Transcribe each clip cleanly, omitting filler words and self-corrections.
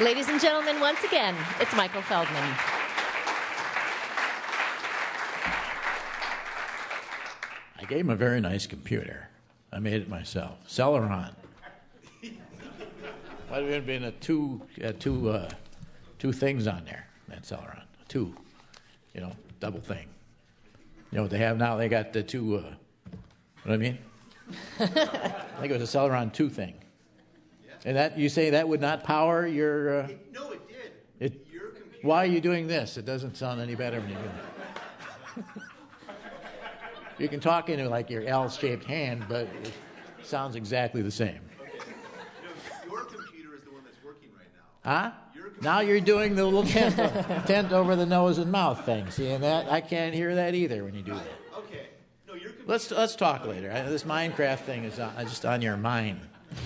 Ladies and gentlemen, once again, it's Michael Feldman. I gave him a very nice computer. I made it myself. Celeron. Might have been two things on there. That Celeron, two, double thing. You know what they have now? They got the two. What I mean? I think it was a Celeron 2 thing. And that you say that would not power your. No, it did. Why are you doing this? It doesn't sound any better when you do it. You can talk into like your L-shaped hand, but it sounds exactly the same. Your computer is the one that's working right now. Huh? Now you're doing the little tent over the nose and mouth thing. Seeing that? I can't hear that either when you do that. Okay. No, your computer. Let's talk later. This Minecraft thing is just on your mind.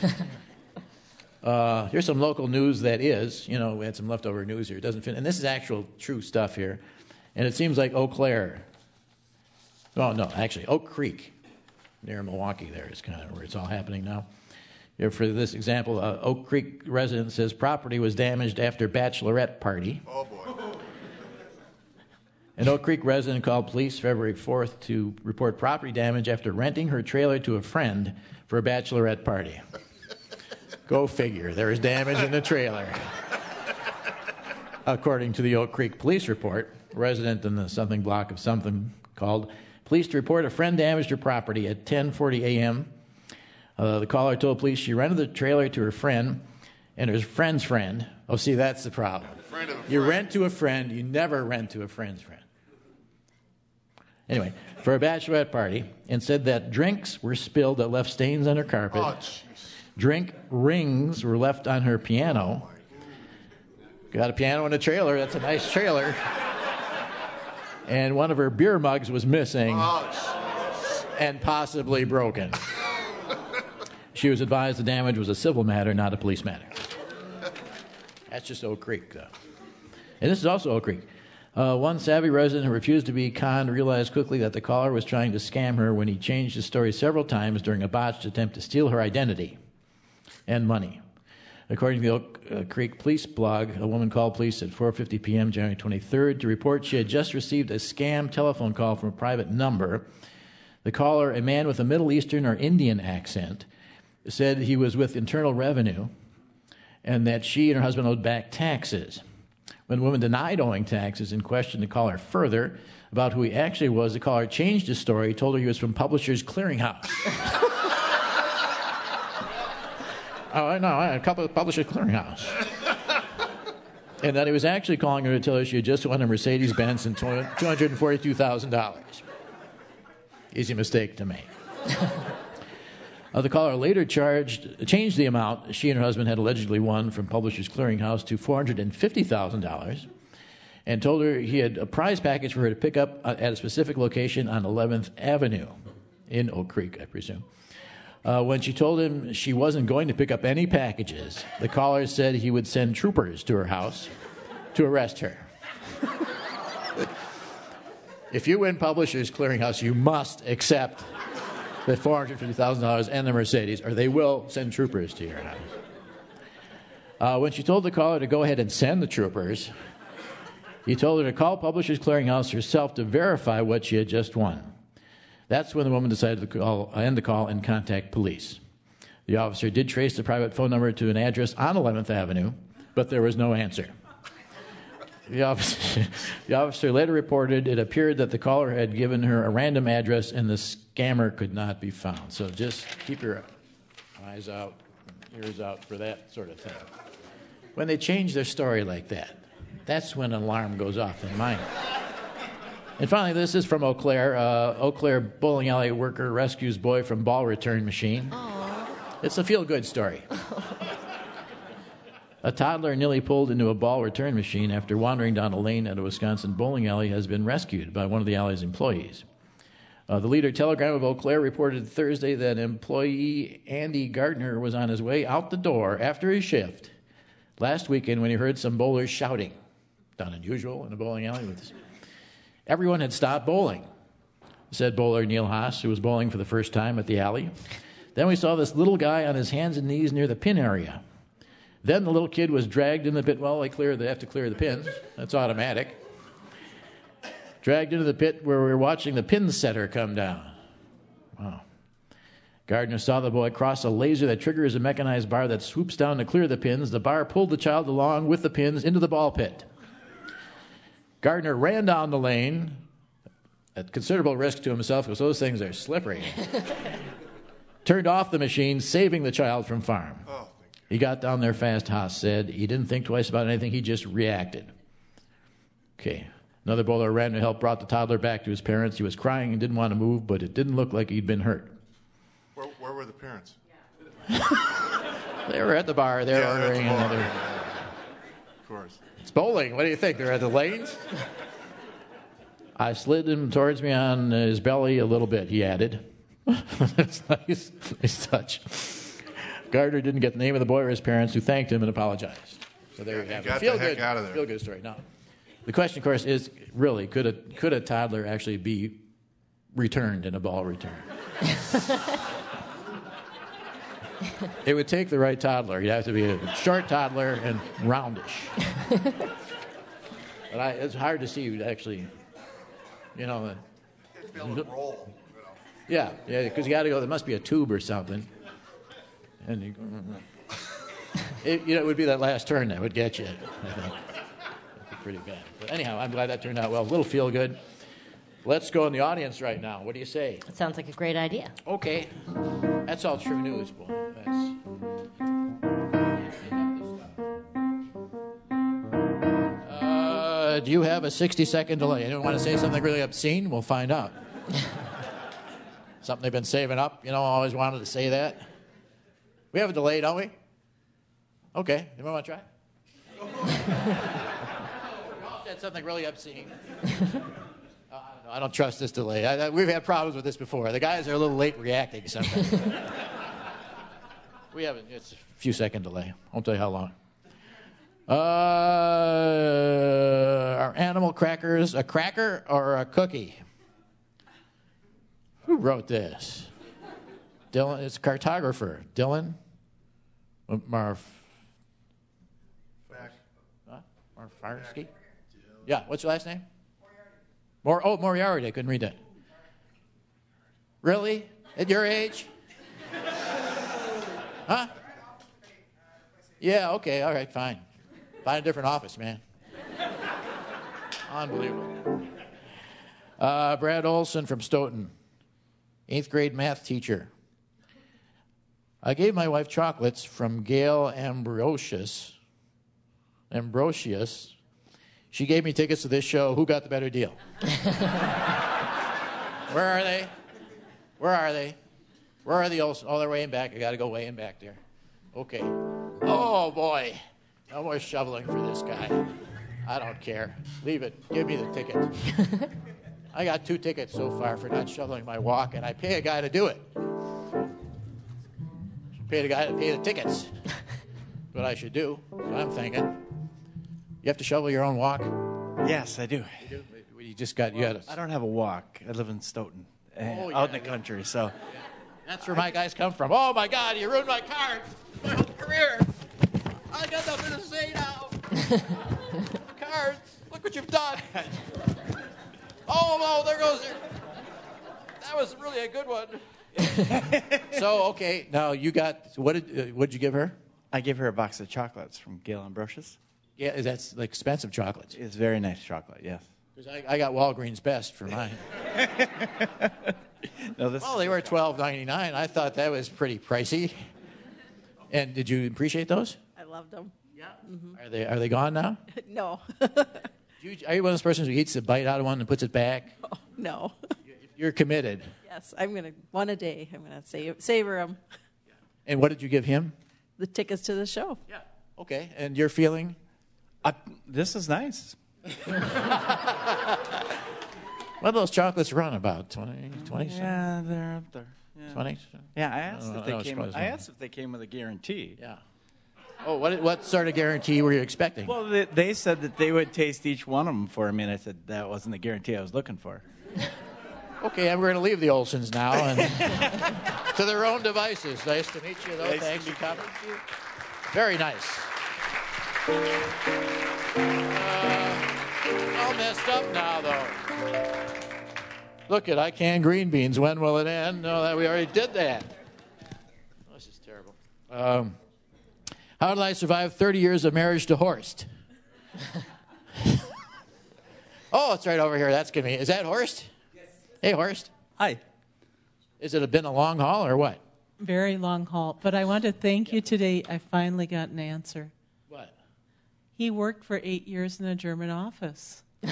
Here's some local news that is. We had some leftover news here. It doesn't fit, and this is actual true stuff here. And it seems like Eau Claire. Oh, no, actually, Oak Creek, near Milwaukee there is kind of where it's all happening now. For this example, Oak Creek resident says property was damaged after bachelorette party. Oh, boy. An Oak Creek resident called police February 4th to report property damage after renting her trailer to a friend for a bachelorette party. Go figure. There is damage in the trailer. According to the Oak Creek police report, a resident in the something block of something called police to report a friend damaged her property at 10:40 a.m. The caller told police she rented the trailer to her friend and her friend's friend. Oh, see, that's the problem. You rent to a friend, you never rent to a friend's friend. Anyway, for a bachelorette party, and said that drinks were spilled that left stains on her carpet. Oh, jeez. Drink rings were left on her piano. Got a piano in a trailer. That's a nice trailer. And one of her beer mugs was missing and possibly broken. She was advised the damage was a civil matter, not a police matter. That's just Oak Creek, though. And this is also Oak Creek. One savvy resident who refused to be conned realized quickly that the caller was trying to scam her when he changed his story several times during a botched attempt to steal her identity and money. According to the Oak Creek police blog, a woman called police at 4:50 p.m. January 23rd to report she had just received a scam telephone call from a private number. The caller, a man with a Middle Eastern or Indian accent, said he was with Internal Revenue and that she and her husband owed back taxes. When the woman denied owing taxes and questioned the caller further about who he actually was, the caller changed his story, told her he was from Publishers Clearinghouse. Oh, no, a couple of Publishers Clearinghouse. And that he was actually calling her to tell her she had just won a Mercedes-Benz and $242,000. Easy mistake to make. The caller later changed the amount she and her husband had allegedly won from Publishers Clearinghouse to $450,000 and told her he had a prize package for her to pick up at a specific location on 11th Avenue in Oak Creek, I presume. When she told him she wasn't going to pick up any packages, the caller said he would send troopers to her house to arrest her. If you win Publishers Clearinghouse, you must accept the $450,000 and the Mercedes, or they will send troopers to your house. When she told the caller to go ahead and send the troopers, he told her to call Publishers Clearinghouse herself to verify what she had just won. That's when the woman decided to end the call and contact police. The officer did trace the private phone number to an address on 11th Avenue, but there was no answer. The officer later reported it appeared that the caller had given her a random address and the scammer could not be found. So just keep your eyes out, ears out for that sort of thing. When they change their story like that, that's when an alarm goes off in mine. And finally, this is from Eau Claire. Eau Claire bowling alley worker rescues boy from ball return machine. Aww. It's a feel-good story. A toddler nearly pulled into a ball return machine after wandering down a lane at a Wisconsin bowling alley has been rescued by one of the alley's employees. The Leader Telegram of Eau Claire reported Thursday that employee Andy Gardner was on his way out the door after his shift last weekend when he heard some bowlers shouting. Not unusual in a bowling alley. Everyone had stopped bowling, said bowler Neil Haas, who was bowling for the first time at the alley. Then we saw this little guy on his hands and knees near the pin area. Then the little kid was dragged in the pit. Well, they have to clear the pins. That's automatic. Dragged into the pit where we were watching the pin setter come down. Wow. Gardner saw the boy cross a laser that triggers a mechanized bar that swoops down to clear the pins. The bar pulled the child along with the pins into the ball pit. Gardner ran down the lane at considerable risk to himself because those things are slippery. Turned off the machine, saving the child from farm. He got down there fast, Haas said. He didn't think twice about anything. He just reacted. Okay. Another bowler ran to help, brought the toddler back to his parents. He was crying and didn't want to move, but it didn't look like he'd been hurt. Where were the parents? They were at the bar. They were ordering another. Of course. It's bowling. What do you think? They're at the lanes? I slid him towards me on his belly a little bit, he added. That's nice. Nice touch. Gardner didn't get the name of the boy or his parents, who thanked him and apologized. So there you have it. Feel good out of there. Feel good story. Now, the question, of course, is really could a toddler actually be returned in a ball return? It would take the right toddler. You'd have to be a short toddler and roundish. But it's hard to see you actually, Be able to roll. Yeah, because you got to go. There must be a tube or something, and it would be that last turn that would get you. I think. That'd be pretty bad. But anyhow, I'm glad that turned out well. A little feel good. Let's go in the audience right now. What do you say? It sounds like a great idea. Okay, that's all true news, boy. Do you have a 60-second delay? Anyone want to say something really obscene? We'll find out. Something they've been saving up. Always wanted to say that. We have a delay, don't we? Okay. Anyone want to try? Said something really obscene. I don't trust this delay. We've had problems with this before. The guys are a little late reacting sometimes. We haven't. It's a few second delay. I won't tell you how long. Are animal crackers a cracker or a cookie? Who wrote this? Dylan. It's a cartographer. Dylan Marfarsky? Yeah. What's your last name? Moriarty. I couldn't read that. Really? At your age? Huh? Yeah, okay, all right, fine. Find a different office, man. Unbelievable. Brad Olson from Stoughton, 8th grade math teacher. I gave my wife chocolates from Gail Ambrosius. She gave me tickets to this show. Who got the better deal? Where are they? Where are the Olsen? Oh, they're way in back. I got to go way in back there. Okay. Oh, boy. No more shoveling for this guy. I don't care. Leave it. Give me the ticket. I got 2 tickets so far for not shoveling my walk, and I pay a guy to do it. Pay the guy to pay the tickets. That's what I should do. That's what I'm thinking. You have to shovel your own walk? Yes, I do. You do? I don't have a walk. I live in Stoughton, out in the country, so. That's where my guys come from. Oh, my God, you ruined my card. My whole career. I got nothing to say now. Cards. Look what you've done. Oh, no, there goes your... That was really a good one. So, okay, now you got... What'd you give her? I gave her a box of chocolates from Gail Ambrosius. Yeah, that's like expensive chocolates. It's very nice chocolate, yes. Because I got Walgreens Best for mine. No, they were $12.99. I thought that was pretty pricey. And did you appreciate those? I loved them. Yeah. Mm-hmm. Are they gone now? No. Are you one of those persons who eats a bite out of one and puts it back? Oh, no. You're committed. Yes, I'm going to, one a day. I'm going to savor them. And what did you give him? The tickets to the show. Yeah. Okay. And your feeling? This is nice. What do those chocolates run about? 20 Yeah, they're up there. Yeah. 20? Yeah, I asked if they came with a guarantee. Yeah. Oh, what sort of guarantee were you expecting? Well, they said that they would taste each one of them for me, and I said that wasn't the guarantee I was looking for. Okay, and we're going to leave the Olsons now and to their own devices. Nice to meet you, though. Thanks for coming. Very nice. All messed up now, though. Look at I canned green beans. When will it end? No, that we already did that. This is terrible. How did I survive 30 years of marriage to Horst? Oh, it's right over here. That's going to be. Is that Horst? Yes. Hey, Horst. Hi. Has it been a long haul or what? Very long haul. But I want to thank you today. I finally got an answer. What? He worked for 8 years in a German office. And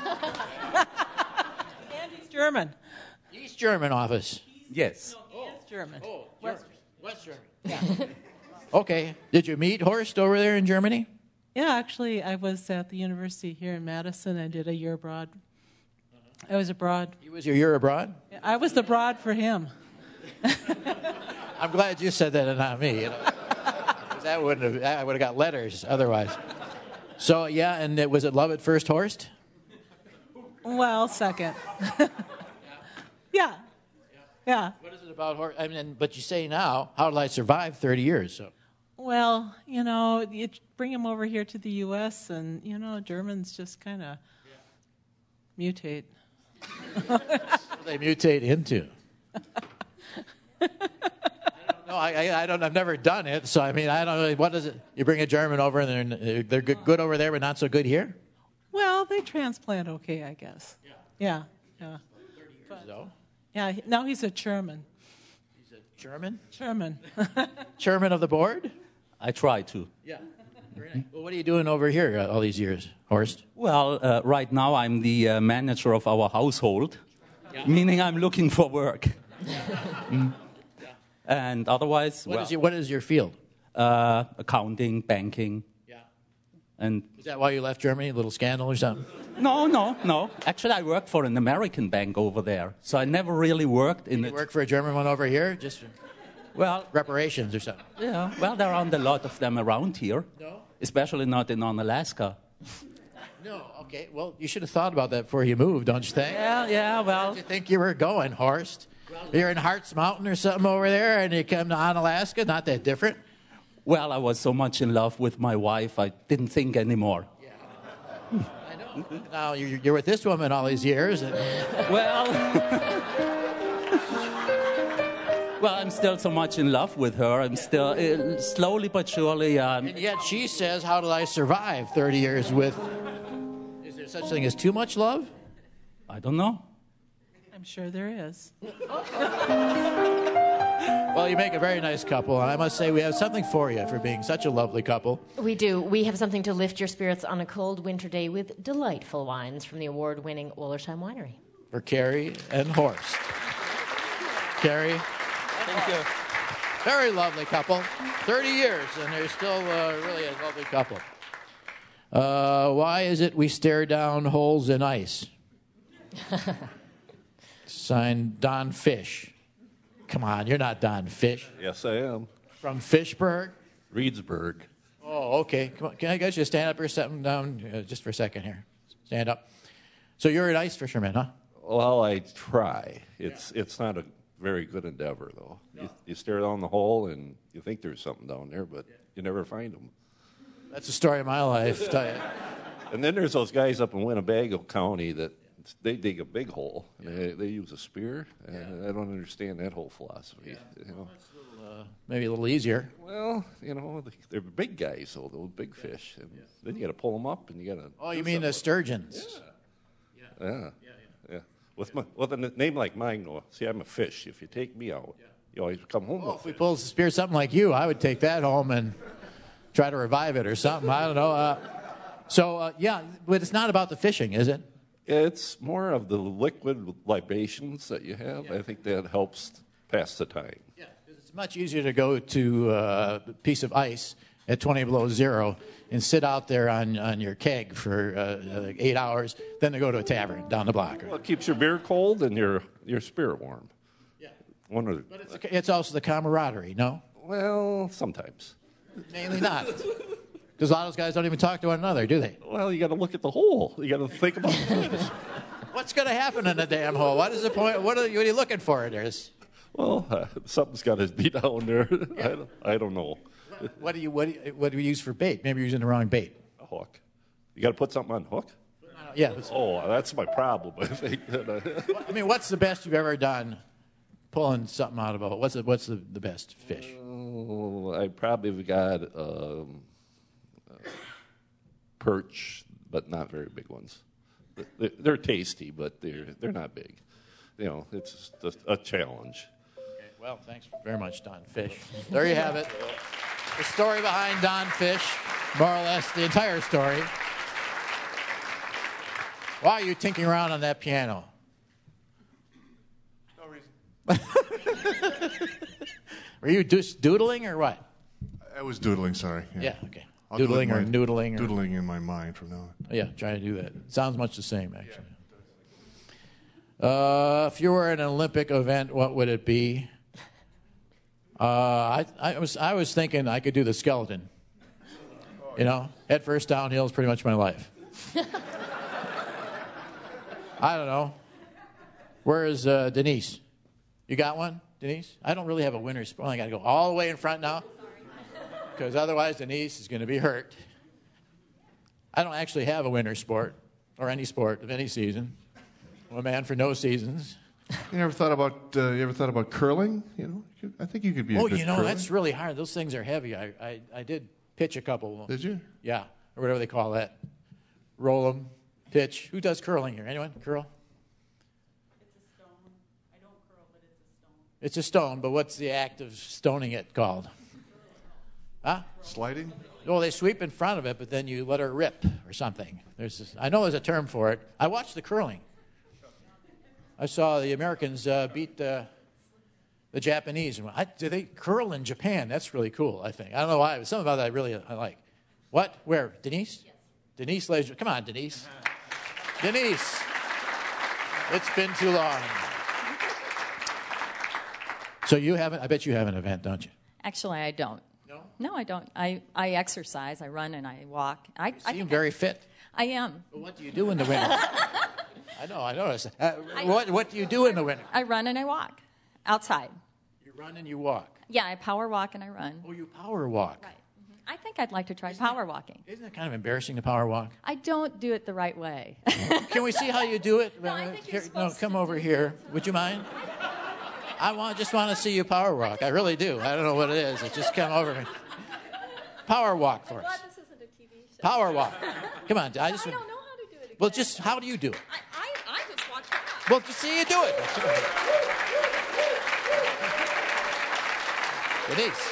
he's German. East German office. Yes. No, he is German. Oh, West Germany. Yeah. Okay. Did you meet Horst over there in Germany? Yeah, actually, I was at the university here in Madison. I did a year abroad. I was abroad. He was your year abroad? I was the broad for him. I'm glad you said that and not me. You know? 'Cause I would have got letters otherwise. So, yeah, and was it love at first, Horst? Well, second. Yeah. What is it about Horst? I mean, but you say now, how did I survive 30 years? So. Well, you bring him over here to the U.S. and, Germans just kind of mutate. What do they mutate into? No, I don't. I've never done it, so I mean, I don't know. What is it? You bring a German over, and they're good over there, but not so good here. Well, they transplant okay, I guess. Yeah. 30 years, though. Yeah. Now he's a German. He's a German. Chairman of the board. I try to. Yeah. Very nice. Well, what are you doing over here all these years, Horst? Well, right now I'm the manager of our household, meaning I'm looking for work. And otherwise, what is your field? Accounting, banking. Yeah. And is that why you left Germany? A little scandal or something? No. Actually, I worked for an American bank over there, so I never really worked in it. You work for a German one over here, just well, reparations or something. Yeah. Well, there aren't a lot of them around here. No. Especially not in Alaska. No. Okay. Well, you should have thought about that before you moved, don't you think? Yeah. Well, where did you think you were going, Horst? You're in Hartz Mountain or something over there, and you come to Alaska. Not that different. Well, I was so much in love with my wife, I didn't think anymore. Yeah. I know. Now you're with this woman all these years. And... Well, I'm still so much in love with her. I'm still slowly but surely. And yet she says, "How did I survive 30 years with?" Is there such thing as too much love? I don't know. I'm sure there is. Well, you make a very nice couple, and I must say we have something for you for being such a lovely couple. We do. We have something to lift your spirits on a cold winter day with delightful wines from the award-winning Wollersheim Winery. For Carrie and Horst. Carrie. Thank you. Very lovely couple. 30 years, and they're still really a lovely couple. Why is it we stare down holes in ice? Signed, Don Fish. Come on, you're not Don Fish. Yes, I am. From Fishburg? Reedsburg. Oh, okay. Come on. Can I get you to stand up or something down just for a second here? Stand up. So you're an ice fisherman, huh? Well, I try. It's not a very good endeavor, though. No. You stare down the hole, and you think there's something down there, but you never find them. That's the story of my life. And then there's those guys up in Winnebago County that they dig a big hole. And they use a spear. And I don't understand that whole philosophy. You know? Maybe a little easier. Well, they're big guys, so those big fish. And then you got to pull them up, and you got to. Oh, you mean the sturgeons? Yeah. With a name like mine, see, I'm a fish. If you take me out, you always come home. Well, if we pulled a spear something like you, I would take that home and try to revive it or something. I don't know. But it's not about the fishing, is it? It's more of the liquid libations that you have. I think that helps pass the time. Yeah, because it's much easier to go to a piece of ice at 20 below zero and sit out there on your keg for 8 hours than to go to a tavern down the block. Well, it keeps your beer cold and your spirit warm. Yeah. But it's also the camaraderie, no? Well, sometimes. Mainly not. Because a lot of those guys don't even talk to one another, do they? Well, you got to look at the hole. You got to think about the fish. What's going to happen in the damn hole? What is the point? What are you looking for? Well, something's got to be down there. Yeah. I don't know. What do you use for bait? Maybe you're using the wrong bait. A hook. You got to put something on hook? Yeah. Oh, that's my problem, I think. I mean, what's the best you've ever done pulling something out of a hook? What's the best fish? Oh, I probably have got perch, but not very big ones. They're tasty, but they're not big. You know, it's just a challenge. Okay, well, thanks very much, Don Fish. There you have it. The story behind Don Fish, more or less the entire story. Why are you tinkering around on that piano? No reason. Were you just doodling or what? I was doodling, sorry. Yeah, okay. I'll do Doodling it or in my- noodling? Or, Doodling in my mind from now on. yeah, try to do that. Sounds much the same, actually. If you were in an Olympic event, what would it be? I was thinking I could do the skeleton. You know, head first downhill is pretty much my life. I don't know. Where is Denise? You got one, Denise? I don't really have a winner's sport. I got to go all the way in front now, because otherwise Denise is going to be hurt. I don't actually have a winter sport or any sport of any season. I'm a man for no seasons. You ever thought about curling? You know, I think you could be a good curler. That's really hard. Those things are heavy. I did pitch a couple of them. Did you? Yeah, or whatever they call that. Roll them, pitch. Who does curling here? Anyone? Curl? It's a stone. I don't curl, but it's a stone. It's a stone, but what's the act of stoning it called? Huh? Sliding? Well, they sweep in front of it, but then you let her rip or something. I know there's a term for it. I watched the curling. I saw the Americans beat the Japanese. Do they curl in Japan? That's really cool, I think. I don't know why. But something about that I like. What? Where? Denise? Yes. Denise Lays. Come on, Denise. Denise. It's been too long. So I bet you have an event, don't you? Actually, I don't. No? No, I don't. I exercise. I run and I walk. I seem very fit. I am. Well, what do you do in the winter? I noticed. What do you do in the winter? I run and I walk outside. You run and you walk. Yeah, I power walk and I run. Oh, you power walk. Right. I think I'd like to try power walking. Isn't it kind of embarrassing to power walk? I don't do it the right way. Can we see how you do it? No, I think you're supposed come to over here. Would you mind? Just want to see you power walk. I really do. I don't know what it is. It's just come over me. Power walk for us. Glad this isn't a TV show. Power walk. Come on. I don't know how to do it again. Well, just how do you do it? I just watch that. Well, just see you do it. Denise.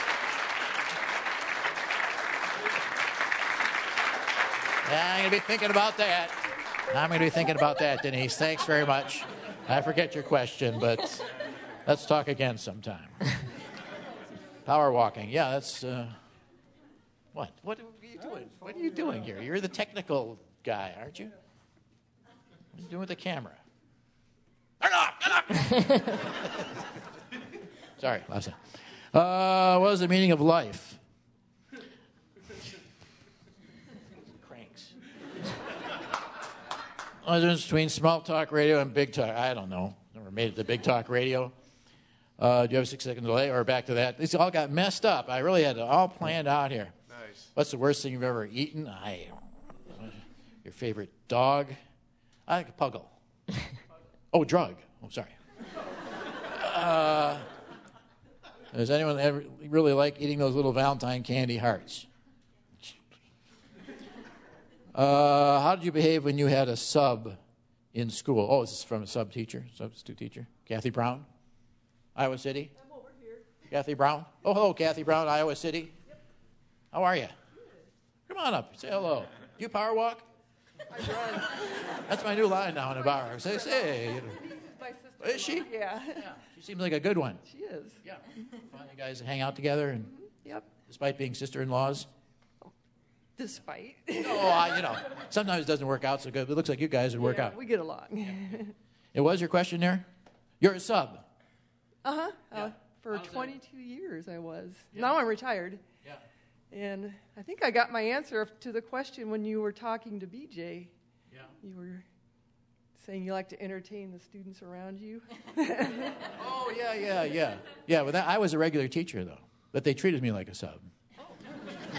Yeah, I'm going to be thinking about that. Denise. Thanks very much. I forget your question, but let's talk again sometime. Power walking. Yeah, that's... What? What are you doing? What are you doing here? You're the technical guy, aren't you? What are you doing with the camera? Turn it off! Sorry, last time. What is the meaning of life? Cranks. What's the difference between small talk radio and big talk? I don't know. Never made it to big talk radio. Do you have a 6 second delay or back to that? These all got messed up. I really had it all planned out here. Nice. What's the worst thing you've ever eaten? Your favorite dog? I like a puggle. Oh, drug. Oh, sorry. Does anyone ever really like eating those little Valentine candy hearts? How did you behave when you had a sub in school? Oh, is this from a substitute teacher? Kathy Brown? Iowa City? I'm over here. Kathy Brown? Oh, hello, Kathy Brown, Iowa City. Yep. How are you? Come on up. Say hello. Do you power walk? I run. That's my new line now in a bar. Say. Denise is my sister. Is she? Yeah. She seems like a good one. She is. Yeah. Fun, you guys hang out together, and Yep. despite being sister-in-laws. Despite. No, sometimes it doesn't work out so good. But it looks like you guys would work out. We get along. It was your question there? You're a sub. Uh-huh. Yeah. For How's that? 22 years I was. Yeah. Now I'm retired. Yeah. And I think I got my answer to the question when you were talking to BJ. Yeah. You were saying you like to entertain the students around you. Oh, yeah. Yeah, well, I was a regular teacher, though. But they treated me like a sub.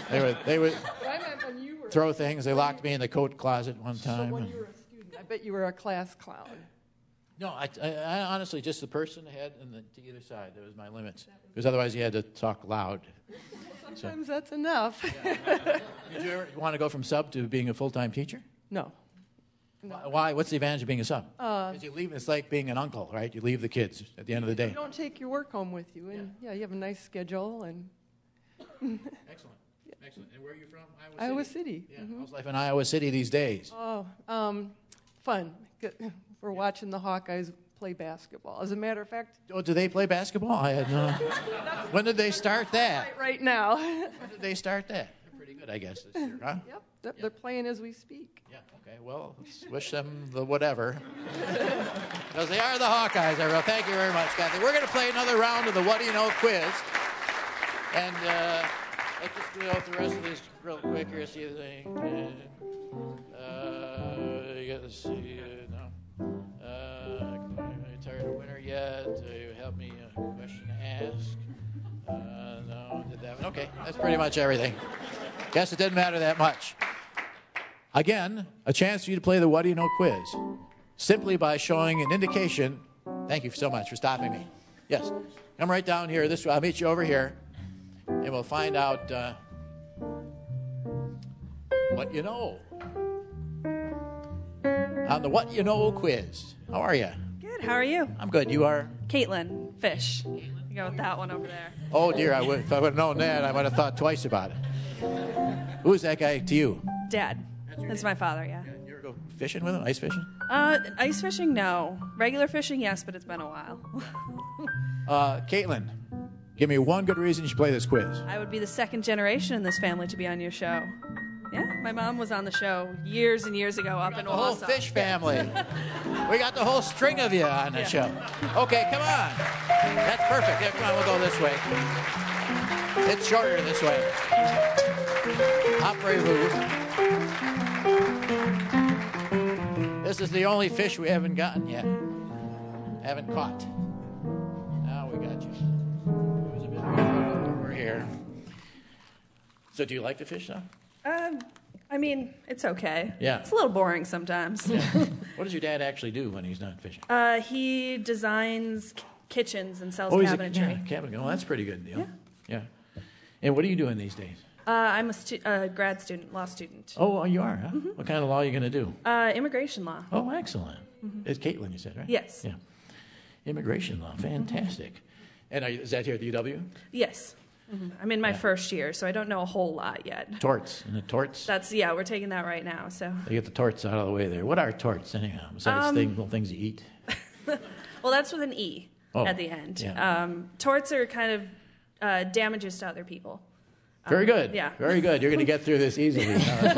They would But I meant when you were throw things. They locked me in the coat closet one time. when you were a student. I bet you were a class clown. No, I honestly, just the person ahead and to either side. That was my limits. Because otherwise you had to talk loud. Sometimes that's enough. Did you ever want to go from sub to being a full-time teacher? No. Why? What's the advantage of being a sub? 'Cause you leave. It's like being an uncle, right? You leave the kids at the end of the day. You don't take your work home with you, and you have a nice schedule. And Excellent. Excellent. And where are you from? Iowa City. Yeah. How's life in Iowa City these days? Oh, fun. Good. We're watching the Hawkeyes play basketball. As a matter of fact, Oh, do they play basketball? I had no. When did they start that? right now. When did they start that? They're pretty good, I guess, this year, huh? Yep, they're playing as we speak. Yeah. Okay. Well, let's wish them the whatever. Because they are the Hawkeyes. Thank you very much, Kathy. We're going to play another round of the What Do You Know quiz. And let's just go through the rest of these real quick here. See if they. You got to see. No. Are you tired of winter yet? You help me question to ask. No, did that one. Okay, that's pretty much everything. Guess it didn't matter that much. Again, a chance for you to play the What Do You Know quiz simply by showing an indication. Thank you so much for stopping me. Yes, come right down here. I'll meet you over here, and we'll find out what you know on the What You Know quiz. How are you? Good. How are you? I'm good. You are? Caitlin Fish. You go with that one over there. Oh, dear. If I would have known that, I would have thought twice about it. Who's that guy to you? Dad. That's my father, yeah. You ever go fishing with him? Ice fishing? Ice fishing, no. Regular fishing, yes, but it's been a while. Caitlin, give me one good reason you should play this quiz. I would be the second generation in this family to be on your show. Yeah, my mom was on the show years and years ago up in The whole Wausau. fish family. We got the whole string of you on the show. Okay, come on. That's perfect. Yeah, come on, we'll go this way. It's shorter this way. Après-vous. This is the only fish we haven't gotten yet. Haven't caught. Now we got you. It was a bit over here. So do you like to fish, though? I mean, it's okay. Yeah. It's a little boring sometimes. Yeah. What does your dad actually do when he's not fishing? He designs kitchens and sells He's cabinetry. cabinetry. Oh, that's a pretty good deal. Yeah. And what are you doing these days? I'm a grad student, law student. Oh, you are, huh? Mm-hmm. What kind of law are you going to do? Immigration law. Oh, excellent. Mm-hmm. It's Caitlin, you said, right? Yes. Yeah. Immigration law. Fantastic. And is that here at the UW? Yes. Mm-hmm. I'm in my first year, so I don't know a whole lot yet. Torts. And the torts? We're taking that right now. So They get the torts out of the way there. What are torts, anyhow? Besides little things you eat? well, that's with an E at the end. Yeah. Torts are kind of damages to other people. Very good. Yeah. Very good. You're going to get through this easily.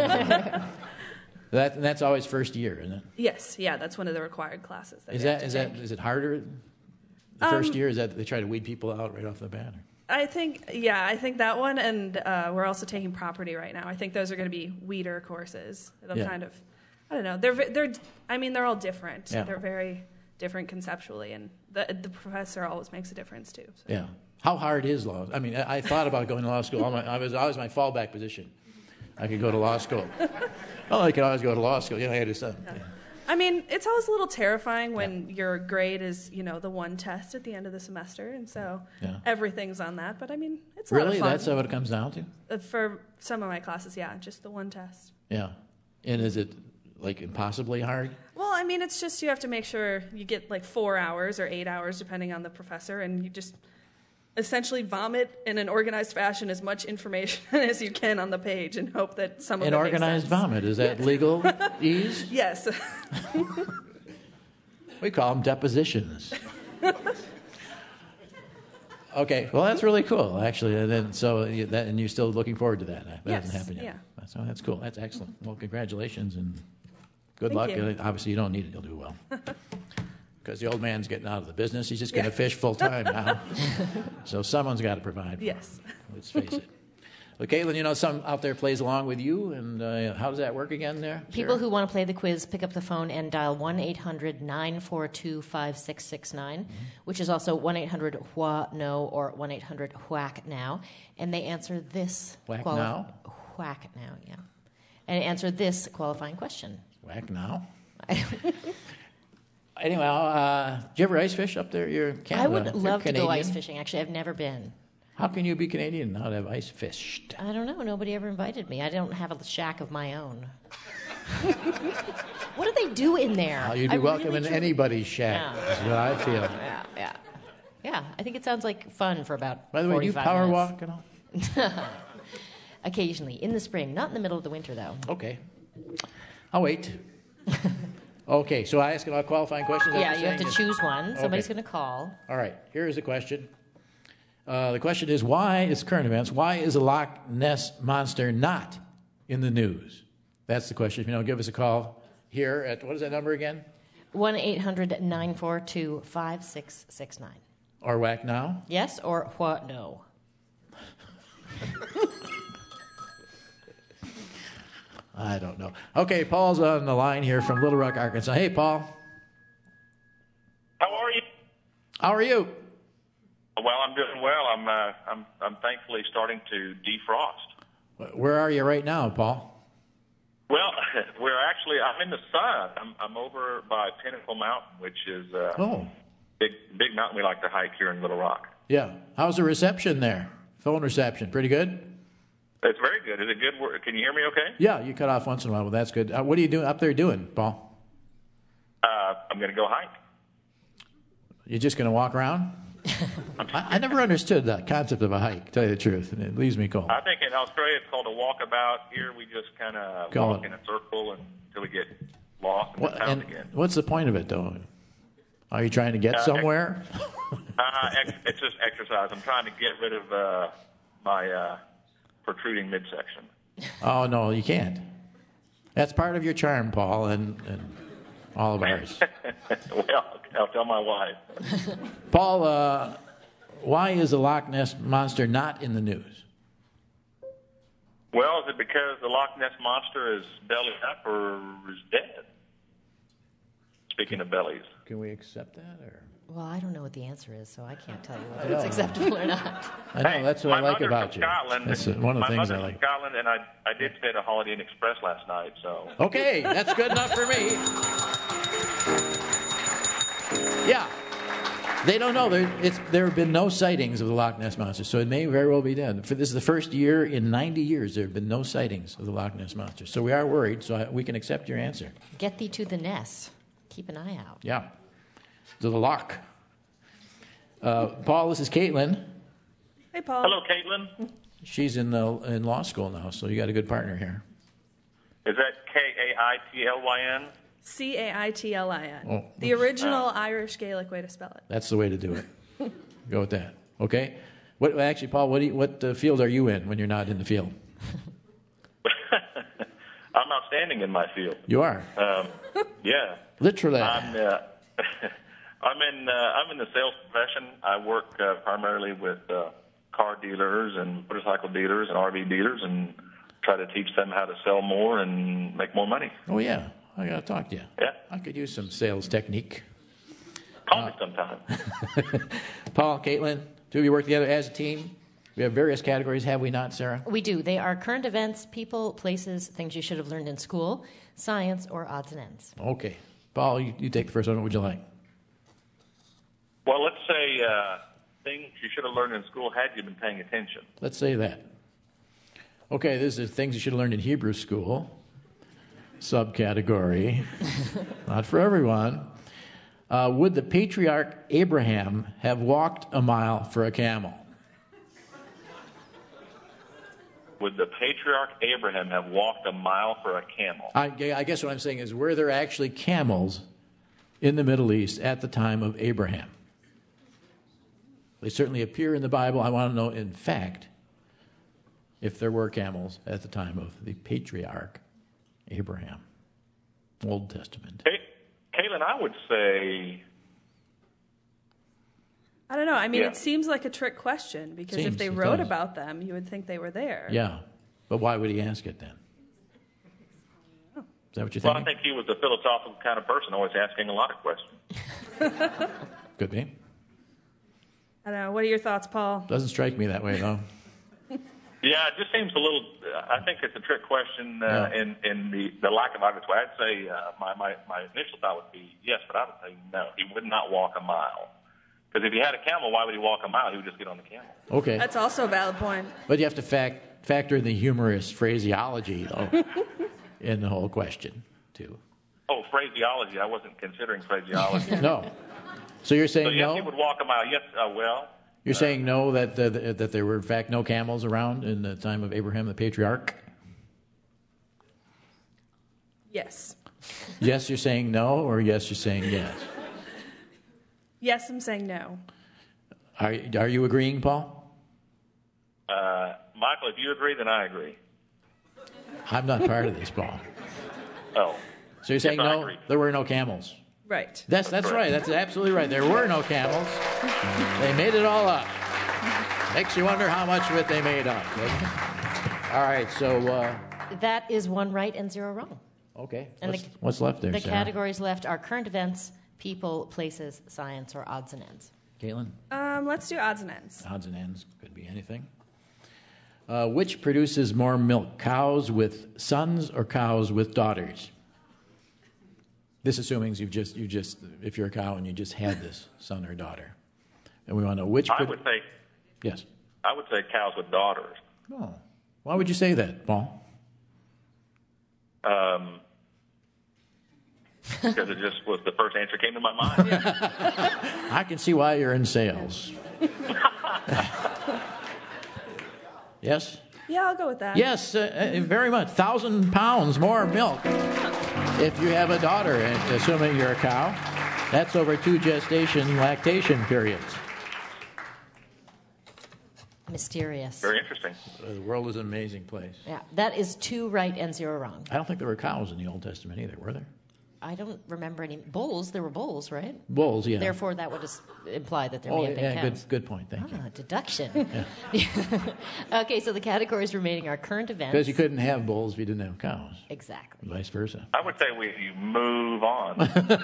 That's always first year, isn't it? Yes. Yeah, that's one of the required classes. Is it harder the first year? Is that they try to weed people out right off the bat? Or? I think that one, and we're also taking property right now. I think those are going to be weeder courses. It'll kind of, I don't know. They're all different. Yeah. They're very different conceptually, and the professor always makes a difference too. So. Yeah. How hard is law? I mean, I thought about going to law school. I was always my fallback position. I could go to law school. Well, I could always go to law school. I had to do something. Yeah. I mean, it's always a little terrifying when your grade is, the one test at the end of the semester, and so everything's on that. But I mean, it's a lot of fun. Really? That's what it comes down to? For some of my classes, yeah, just the one test. Yeah. And is it like impossibly hard? Well, I mean, it's just you have to make sure you get like 4 hours or 8 hours, depending on the professor, and you just essentially vomit in an organized fashion as much information as you can on the page and hope that some of it makes sense. An organized vomit, is that legal ease? Yes. We call them depositions. Okay, well, that's really cool, actually. And you're still looking forward to that. That hasn't happened yet. Yeah. So that's cool. That's excellent. Well, congratulations and good Thank luck. you. Obviously, you don't need it. You'll do well. Because the old man's getting out of the business. He's just going to fish full time now. So someone's got to provide. Yes. Let's face it. Well, Caitlin, some out there plays along with you, and how does that work again there? People who want to play the quiz pick up the phone and dial 1-800-942-5669, which is also 1-800-WHA-NO or 1-800-WHACK-NOW, and they answer this... Whack now? Whack now, yeah. And answer this qualifying question. Whack now? Anyway, do you ever ice fish up there? You're Canada. I would love to go ice Canadian? fishing. Actually, I've never been. How can you be Canadian and not have ice fished? I don't know. Nobody ever invited me. I don't have a shack of my own. What do they do in there? You'd be welcome in anybody's shack, is what I feel. Yeah, I think it sounds like fun for about 45 By the way, do you power minutes. walk and all? Occasionally, in the spring. Not in the middle of the winter, though. Okay. I'll wait. Okay, so I ask about qualifying questions? Yeah, you have to choose one. Somebody's Okay. going to call. All right, here's the question. The question is, it's current events. Why is the Loch Ness Monster not in the news? That's the question. If you don't, give us a call here at, what is that number again? 1-800-942-5669. Or whack now? Yes or what? No. I don't know. Okay, Paul's on the line here from Little Rock, Arkansas. Hey, Paul. How are you? How are you? Well, I'm doing well. I'm thankfully starting to defrost. Where are you right now, Paul? Well, I'm in the sun. I'm over by Pinnacle Mountain, which is big mountain we like to hike here in Little Rock. Yeah. How's the reception there? Phone reception, pretty good? It's very good. Is it good? Can you hear me okay? Yeah, you cut off once in a while, but that's good. What are you doing up there Paul? I'm going to go hike. You're just going to walk around? I never understood that concept of a hike, to tell you the truth, and it leaves me cold. I think in Australia it's called a walkabout. Here we just kind of walk in a circle until we get lost and found again. What's the point of it, though? Are you trying to get somewhere? It's just exercise. I'm trying to get rid of my protruding midsection. Oh, no, you can't. That's part of your charm, Paul, and all of ours. Well, I'll tell my wife. Paul, why is the Loch Ness Monster not in the news? Well, is it because the Loch Ness Monster is belly up or is dead? Speaking of bellies. Can we accept that? Or? Well, I don't know what the answer is, so I can't tell you whether it's acceptable or not. I know, that's what I like about you. Scotland, that's one of the things I My mother's like. from Scotland, and I did stay at a Holiday Inn Express last night, so... Okay, that's good enough for me. Yeah. They don't know. There have been no sightings of the Loch Ness Monster, so it may very well be dead. This is the first year in 90 years there have been no sightings of the Loch Ness Monster. So we are worried, so we can accept your answer. Get thee to the Ness. Keep an eye out. Yeah. To the Loch. Paul, this is Caitlin. Hey, Paul. Hello, Caitlin. She's in law school now, so you got a good partner here. Is that K-A-I-T-L-Y-N? C-A-I-T-L-I-N. Oh. The original Irish Gaelic way to spell it. That's the way to do it. Go with that. Okay? Actually, Paul, what field are you in when you're not in the field? I'm outstanding in my field. You are? Yeah. Literally. I'm in the sales profession. I work primarily with car dealers and motorcycle dealers and RV dealers and try to teach them how to sell more and make more money. Oh, yeah. I got to talk to you. Yeah. I could use some sales technique. Call me sometime. Paul, Caitlin, two of you work together as a team. We have various categories, have we not, Sarah? We do. They are current events, people, places, things you should have learned in school, science, or odds and ends. Okay. Paul, you take the first one. What would you like? Well, let's say things you should have learned in school had you been paying attention. Let's say that. Okay, this is things you should have learned in Hebrew school. Subcategory. Not for everyone. Would the patriarch Abraham have walked a mile for a camel? Would the patriarch Abraham have walked a mile for a camel? I guess what I'm saying is, were there actually camels in the Middle East at the time of Abraham? They certainly appear in the Bible. I want to know, in fact, if there were camels at the time of the patriarch Abraham. Old Testament. Caitlin, I would say I don't know. I mean, Yeah. it seems like a trick question because Seems, if they it wrote does. about them, you would think they were there. Yeah. But why would he ask it then? Is that what you're Well, I thinking? think he was a philosophical kind of person, always asking a lot of questions. Could be. I don't know. What are your thoughts, Paul? Doesn't strike me that way, though. Yeah, it just seems a little. I think it's a trick question Yeah. in the lack of obvious way. I'd say my initial thought would be yes, but I would say no. He would not walk a mile because if he had a camel, why would he walk a mile? He would just get on the camel. Okay. That's also a valid point. But you have to factor in the humorous phraseology, though, in the whole question, too. Oh, phraseology. I wasn't considering phraseology. No. So you're saying So yes, no? he would walk a mile. Yes, well. You're saying no, that there were, in fact, no camels around in the time of Abraham the patriarch? Yes. Yes, you're saying no, or yes, you're saying yes? Yes, I'm saying no. Are you agreeing, Paul? Michael, if you agree, then I agree. I'm not part of this, Paul. Oh. So you're saying Yes, I no, agree. there were no camels? Right. That's right. That's absolutely right. There were no camels. They made it all up. Makes you wonder how much of it they made up. Doesn't it? All right. So That is 1 right and 0 wrong. okay. And What's left there, The Sarah? categories left are current events, people, places, science, or odds and ends. Caitlin? Let's do odds and ends. Odds and ends could be anything. Which produces more milk, cows with sons or cows with daughters? This assuming you just if you're a cow and you just had this son or daughter, and we want to know which. I would say. Yes. I would say cows with daughters. Oh, why would you say that, Paul? Because it just was the first answer came to my mind. I can see why you're in sales. Yes. Yeah, I'll go with that. Yes, very much. 1,000 pounds more milk if you have a daughter, assuming you're a cow. That's over 2 lactation periods. Mysterious. Very interesting. The world is an amazing place. Yeah, that is 2 right and 0 wrong. I don't think there were cows in the Old Testament either, were there? I don't remember any bulls. There were bulls, right? Bulls, yeah. Therefore, that would imply that there may have been cows. good point. Thank you. Deduction. Okay, so the categories remaining are current events. Because you couldn't have bulls if you didn't have cows. Exactly. And vice versa. I would say we move on.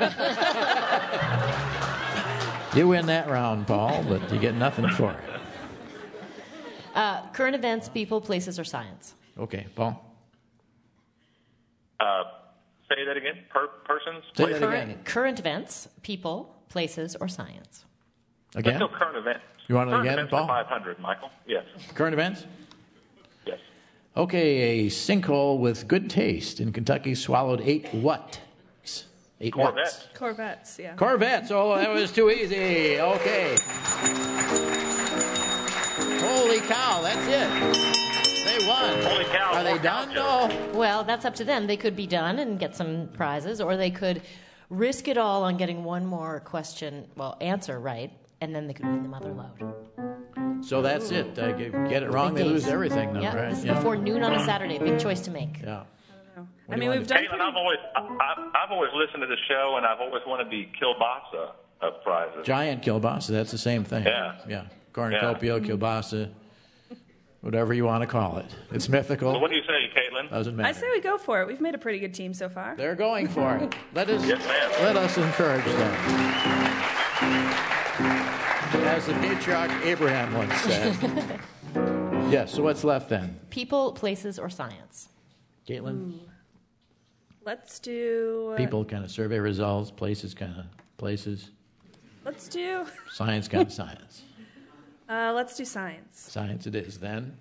You win that round, Paul, but you get nothing for it. Current events, people, places, or science. Okay, Paul. Say that again. Persons. Say places? that again. Current events, people, places, or science. Again? Let's go current events. You want it current again, events Paul? for 500, Michael. Yes. Current events? Yes. Okay, a sinkhole with good taste in Kentucky swallowed 8 what? 8 Corvettes. what? Corvettes, yeah. Corvettes. Oh, that was too easy. Okay. Holy cow, that's it. They won. Holy cow. Are they done? No. Well, that's up to them. They could be done and get some prizes, or they could risk it all on getting one more answer right, and then they could win the mother load. So that's it. Get it wrong, they lose everything, though, Yeah, right? this is before noon on a Saturday. Big choice to make. Yeah. I mean, we've done. Caitlin, I've always listened to the show, and I've always wanted the kielbasa of prizes. Giant kielbasa, that's the same thing. Yeah. Yeah. Cornucopia, kielbasa, whatever you want to call it. It's mythical. So what do you say, Caitlin? Doesn't I matter. say we go for it. We've made a pretty good team so far. They're going for it. Let us Yes, ma'am. encourage them. As the patriarch Abraham once said. Yes, so what's left then? People, places, or science. Caitlin? Let's do. People kind of survey results, places kind of places, Let's do. science kind of science. Let's do science. Science it is then.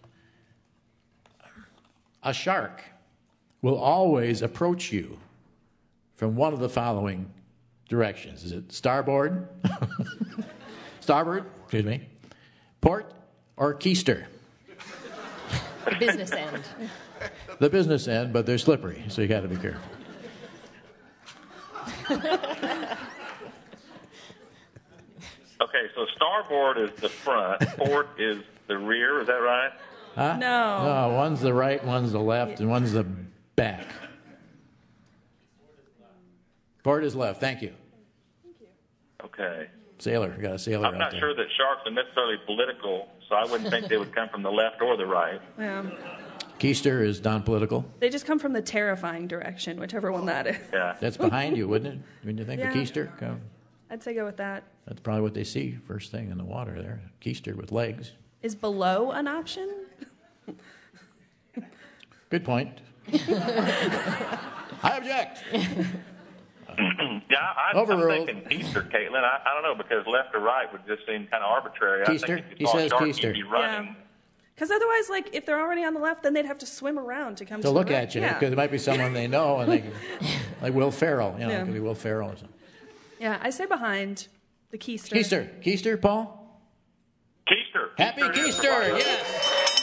A shark will always approach you from one of the following directions. Is it starboard? Starboard, excuse me. Port or keister? The business end. The business end, but they're slippery, so you got to be careful. Okay, so starboard is the front, port is the rear. Is that right? Huh? No. No, one's the right, one's the left, and one's the back. Port is left. Thank you. Okay. Sailor. We got a sailor I'm out not there. sure that sharks are necessarily political, so I wouldn't think they would come from the left or the right. Yeah. Keister is non-political. They just come from the terrifying direction, whichever one that is. Yeah. That's behind you, wouldn't it? When you think Yeah. of Keister, come. I'd say go with that. That's probably what they see first thing in the water there. Keister with legs. Is below an option? Good point. I object. I'm Overruled. thinking Keister, Caitlin. I don't know, because left or right would just seem kind of arbitrary. I Keister? think if He you saw a says shark, Keister. you'd be running. Because otherwise, like, if they're already on the left, then they'd have to swim around to come To to look the right. at you, Yeah. because it might be someone they know, and they can, like Will Ferrell. You know, Yeah. it could be Will Ferrell or something. Yeah, I say behind the Keister. Keister, Paul? Keister. Happy Keister, yes.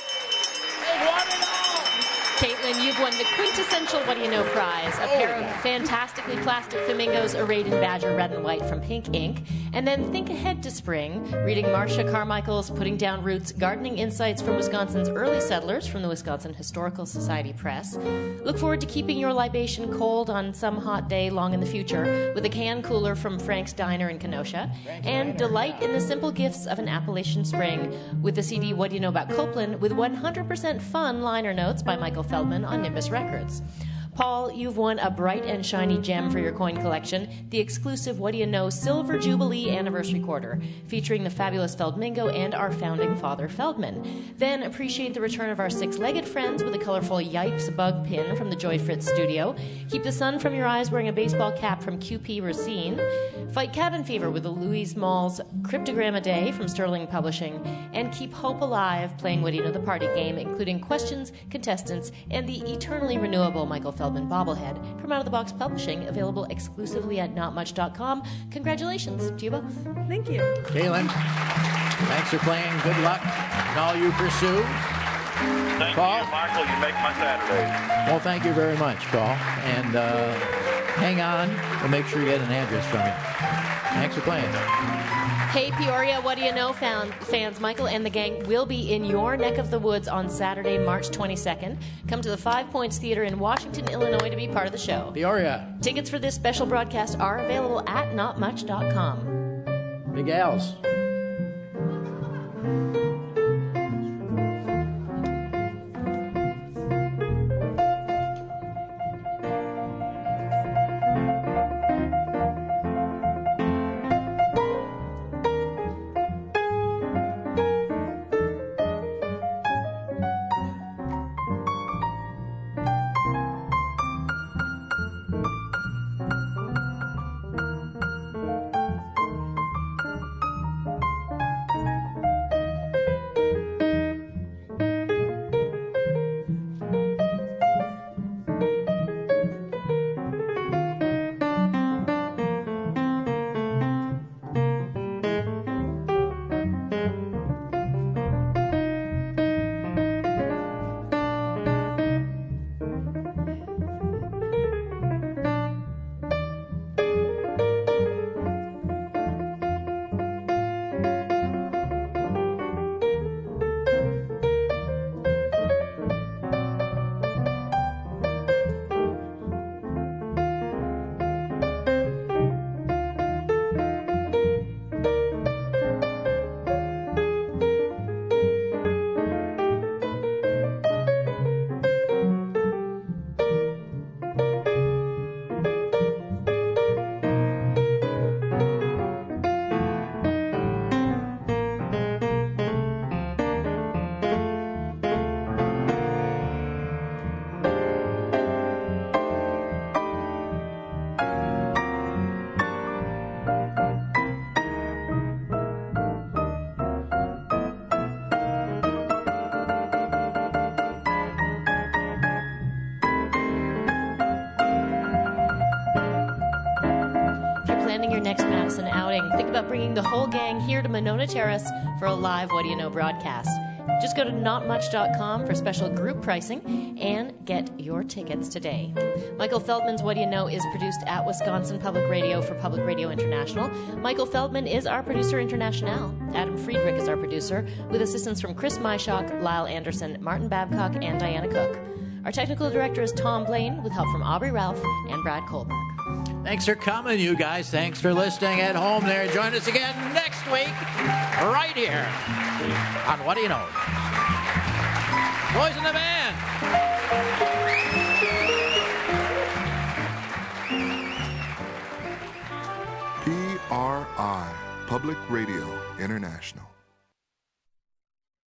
Caitlin, you've won the quintessential What Do You Know prize, a pair of fantastically plastic flamingos arrayed in badger red and white from Pink Ink. And then think ahead to spring, reading Marcia Carmichael's Putting Down Roots, Gardening Insights from Wisconsin's Early Settlers from the Wisconsin Historical Society Press. Look forward to keeping your libation cold on some hot day long in the future with a can cooler from Frank's Diner in Kenosha. And delight in the simple gifts of an Appalachian spring with the CD What Do You Know About Copeland with 100% fun liner notes by Michael Feldman on Nimbus Records. Paul, you've won a bright and shiny gem for your coin collection, the exclusive What Do You Know Silver Jubilee Anniversary Quarter, featuring the fabulous Feldmingo and our founding father, Feldman. Then appreciate the return of our six-legged friends with a colorful Yipes bug pin from the Joy Fritz studio. Keep the sun from your eyes wearing a baseball cap from QP Racine. Fight cabin fever with the Louise Malls Cryptogram a Day from Sterling Publishing. And keep hope alive playing What Do You Know the Party game, including questions, contestants, and the eternally renewable Michael Feldman bobblehead from Out of the Box Publishing, available exclusively at notmuch.com. Congratulations to you both. Thank you. Kaylin, thanks for playing. Good luck in all you pursue. Thank Paul? you, Michael. You make my Saturday. Well, thank you very much, Paul. And hang on. We'll make sure you get an address from you. Thanks for playing. Hey, Peoria, What Do You Know fans? Michael and the gang will be in your neck of the woods on Saturday, March 22nd. Come to the 5 Points Theater in Washington, Illinois to be part of the show. Peoria. Tickets for this special broadcast are available at notmuch.com. Big Al's. Your next Madison outing, think about bringing the whole gang here to Monona Terrace for a live What Do You Know broadcast. Just go to notmuch.com for special group pricing and get your tickets today. Michael Feldman's What Do You Know is produced at Wisconsin Public Radio for Public Radio International. Michael Feldman is our producer international. Adam Friedrich is our producer, with assistance from Chris Myshock, Lyle Anderson, Martin Babcock, and Diana Cook. Our technical director is Tom Blaine, with help from Aubrey Ralph and Brad Kohlberg. Thanks for coming, you guys. Thanks for listening at home there. Join us again next week, right here on What Do You Know? Boys in the Band. PRI, Public Radio International.